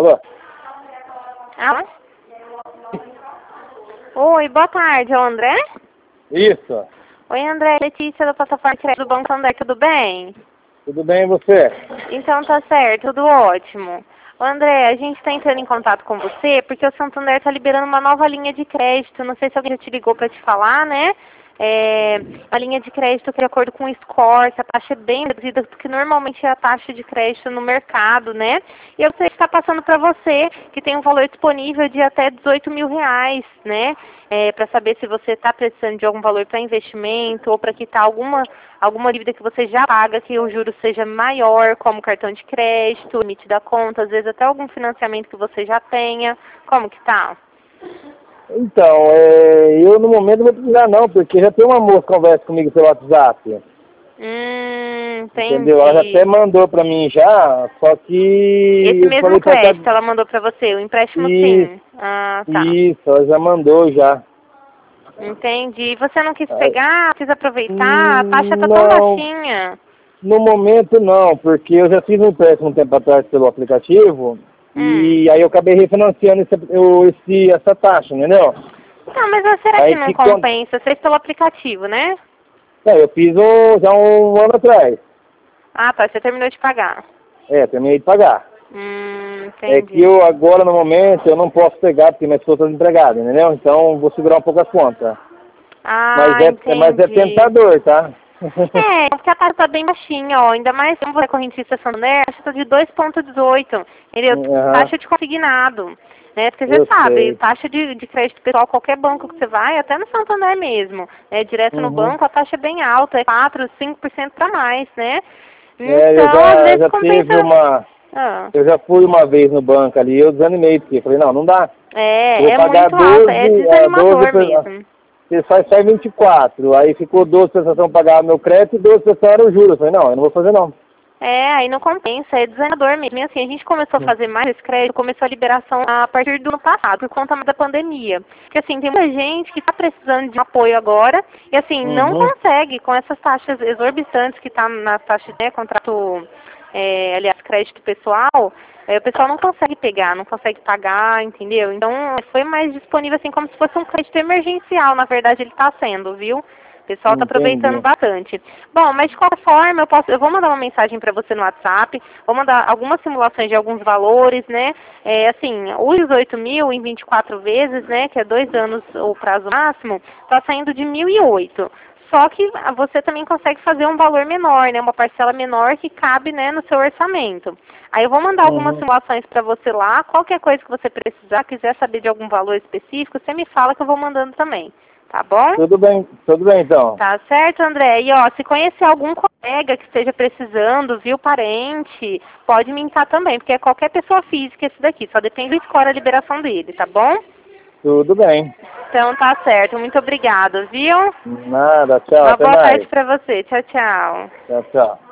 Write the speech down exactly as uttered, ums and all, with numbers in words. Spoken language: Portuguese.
Alô? Alô? Oi, boa tarde, é o André? Isso. Oi, André, Letícia da plataforma de crédito do Banco Santander, tudo bem? Tudo bem e você? Então tá certo, tudo ótimo. Ô, André, a gente está entrando em contato com você porque o Santander está liberando uma nova linha de crédito. Não sei se alguém já te ligou para te falar, né? É, a linha de crédito que, de acordo com o score, a taxa é bem reduzida, porque normalmente é a taxa de crédito no mercado, né? E eu sei que está passando para você, que tem um valor disponível de até dezoito mil reais, né? É, para saber se você está precisando de algum valor para investimento ou para quitar alguma, alguma dívida que você já paga, que o juro seja maior, como cartão de crédito, limite da conta, às vezes até algum financiamento que você já tenha. Como que tá? Então, é, eu no momento não vou precisar não, porque já tem uma moça que conversa comigo pelo WhatsApp. Hum, entendi. Entendeu? Ela já até mandou pra mim já, só que Esse eu mesmo falei pra ela. crédito ela mandou pra você, o empréstimo Isso, sim. Ah, tá. isso, ela já mandou já. Entendi. Você não quis Ah, pegar, quis aproveitar? A taxa hum, tá tão Não, baixinha. no momento não, porque eu já fiz um empréstimo um tempo atrás pelo aplicativo Hum. e aí eu acabei refinanciando esse, eu- esse, essa taxa, entendeu? Então, mas ah, será que Aí não que quando, compensa? Fez pelo aplicativo, né? é, eu fiz um, já um ano atrás. Ah, tá. Você terminou de pagar. É, terminei de pagar. Hum, É que entendi. eu agora, no momento, eu não posso pegar porque minha esposa está desempregada, entendeu? Então, vou segurar um pouco as contas. Mas Ah, é, é- mas é entendi. tentador, tá? É, porque a taxa tá bem baixinha, ó. Ainda mais como você é correntista Santander, a taxa tá de dois vírgula dezoito, entendeu? Aham, Taxa de consignado, né? Porque você eu sabe, sei. taxa de, de crédito pessoal, qualquer banco que você vai, até no Santander mesmo, né? Direto no Uhum. banco, a taxa é bem alta, é quatro, cinco por cento para mais, né? É, eu Então, às já, vezes já teve compensa... uma... Ah, Eu já fui uma vez no banco ali, eu desanimei, porque eu falei, não, não dá. Eu vou é, é pagar muito alta, é doze a doze, desanimador mesmo. você faz só vinte e quatro, aí ficou doze prestação para pagar meu crédito e doze prestação era o juros. Eu falei, não, eu não vou fazer não. É, aí não compensa, é desanimador mesmo. E assim, a gente começou a fazer mais esse crédito, começou a liberação a partir do ano passado, por conta da pandemia. Porque assim, tem muita gente que está precisando de apoio agora e assim, não Uhum, consegue, com essas taxas exorbitantes que está na taxa, né, contrato, é, aliás, crédito pessoal, é, o pessoal não consegue pegar, não consegue pagar, entendeu? Então, foi mais disponível assim, como se fosse um crédito emergencial, na verdade ele está sendo, viu? O pessoal está aproveitando entendi. bastante. Bom, mas de qualquer forma, eu, posso, eu vou mandar uma mensagem para você no WhatsApp, vou mandar algumas simulações de alguns valores, né? É, assim, os dezoito mil em vinte e quatro vezes, né? Que é dois anos o prazo máximo, está saindo de mil e oito. Só que você também consegue fazer um valor menor, né? Uma parcela menor que cabe, né, no seu orçamento. Aí eu vou mandar algumas Uhum. simulações para você lá. Qualquer coisa que você precisar, quiser saber de algum valor específico, você me fala que eu vou mandando também. Tá bom? Tudo bem, tudo bem então. Tá certo, André. E ó, se conhecer algum colega que esteja precisando, viu, parente, pode me indicar também, porque é qualquer pessoa física esse daqui, só depende do score a liberação dele, tá bom? Tudo bem. Então tá certo, muito obrigada, viu? Nada, tchau, Uma até boa tarde mais. pra você. Tchau, tchau. Tchau, tchau.